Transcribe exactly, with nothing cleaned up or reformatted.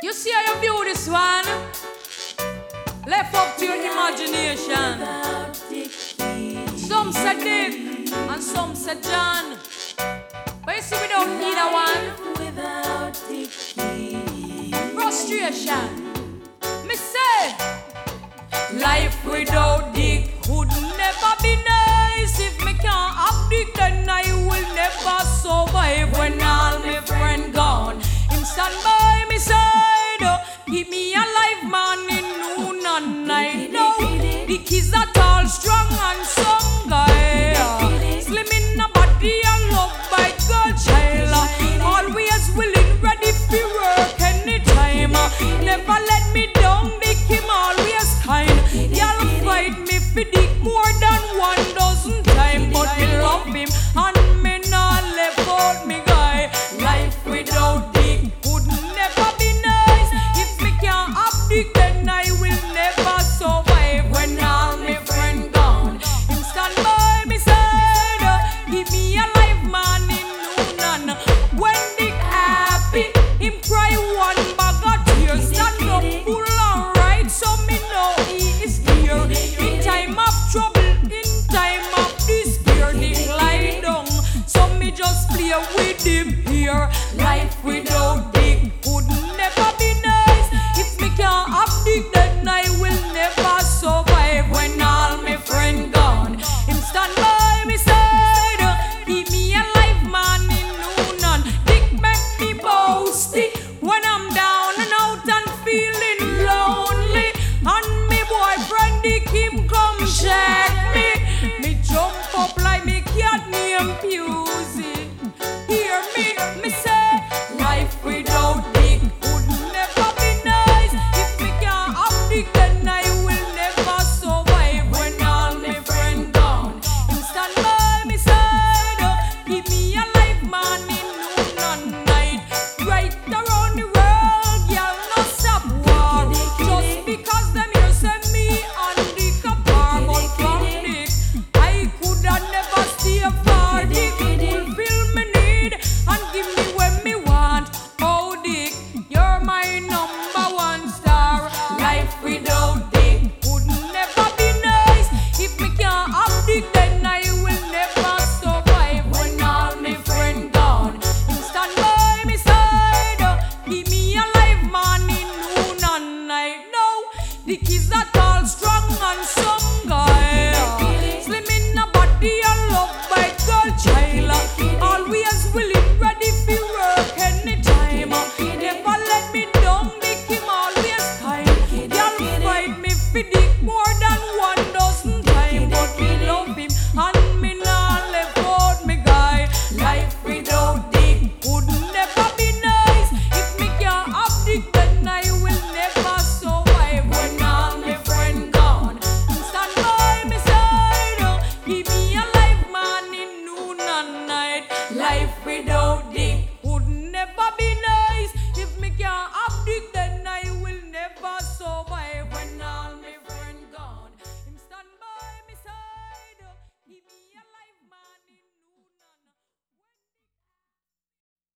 You see how you view this one? Left up to your imagination. Some said Dick and some said John. But you see we don't need a one. Frustration. Me say, life without Dick would never be nice. If me can't have Dick, then I will never survive. When all my friend gone, him stand by me side, oh, keep me alive, man, in noon and night. No, Dick is a tall, strong and some guy, oh, slim in the body and loved by God child, always willing, ready for work anytime. Never let me down, Dick him always kind. Y'all fight me for Dick more than one dozen time, but me love him and me not left out me guy. Life without Dick would never be nice. If me can't have Dick, then I will never survive. When all my friend gone, him stand by me side, uh, keep me alive, man, in noon and when Dick happy, him cry one bag of tears. Stand up full and right, so me know he is here. In time of trouble, in time of despair, Dick lie down, so me just play with him here. Life without Dick would never be nice. If me can't have Dick, then I will never survive. When all my friend gone, him stand by me side, uh, keep me alive, man, in noon and Dick make me boasty when I'm down and out and feeling lonely. And me boyfriend Dick him come check me. Me jump up like me cat named Pusey. Hear me, me say, life without Dick would never be nice. If me can't have Dick, then I will never survive. When all my friend gone, him stand by me side, uh, keep me alive, man, in noon and night. Right around the world, y'all no stop war. Just because them here send me and Dick apart, but from Dick I coulda never stay far. Dick fulfill me need and give me what me want. Oh Dick, you're my number one star. Life without Dick would never be nice. If me can't have Dick, then I will never survive. When all my friend gone, him stand by me side, uh, keep me alive, man, in noon and night. No, Dick is a tall, strong